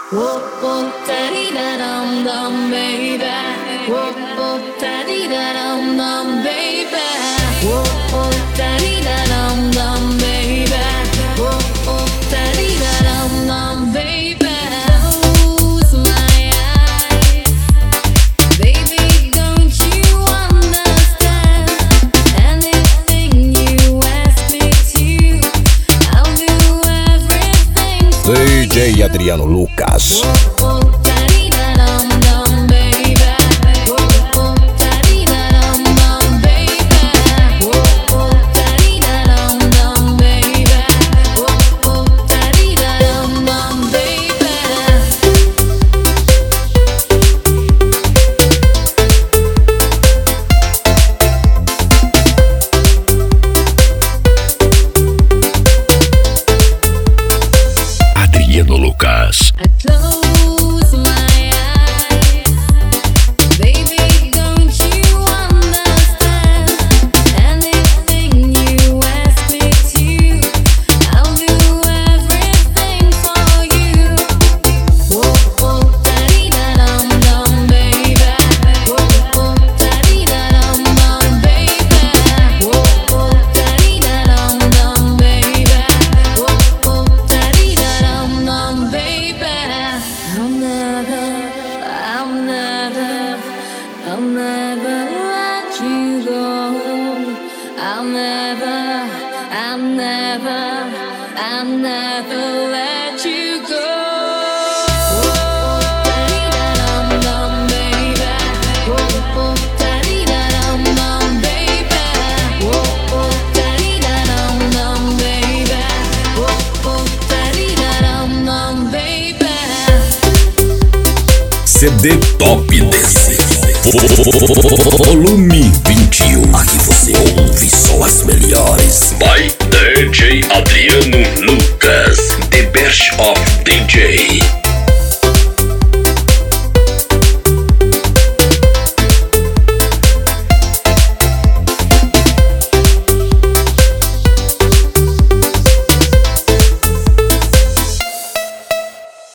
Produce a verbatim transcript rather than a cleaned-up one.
Whoop, whoop, da-dee-da-dum-dum, baby. Whoop, whoop, da-dee-da-dum-dum, baby. Whoop, whoop, da-dee-da-dum-dum, baby. Whoop, whoop, da-dee-da-dum-dum, baby. Close my eyes, baby, don't you understand? Anything you ask me to, I'll do everything for you. D J Adriano Lucas. Adriano Lucas. I close my eyes, baby, don't you understand? Anything you ask me to, I'll do everything for you. Whoop, whoop, da-dee-da-dum-dum, baby. Whoop, whoop, da-dee-da-dum-dum, baby. Whoop, whoop, da-dee-da-dum-dum, baby. Whoop, whoop, da-dee-da-dum-dum, baby. I'll never, I'll never, I'll never let you go. I'll never, I'll never, I'll never let you go. Whoop, da-dee-da-dum-dum, baby. Whoop, whoop, da-dee-da-dum-dum, baby. Whoop, whoop, da-dee-da-dum-dum, baby. Whoop, whoop, da-dee-da-dum-dum, baby. C D Top desse volume vinte.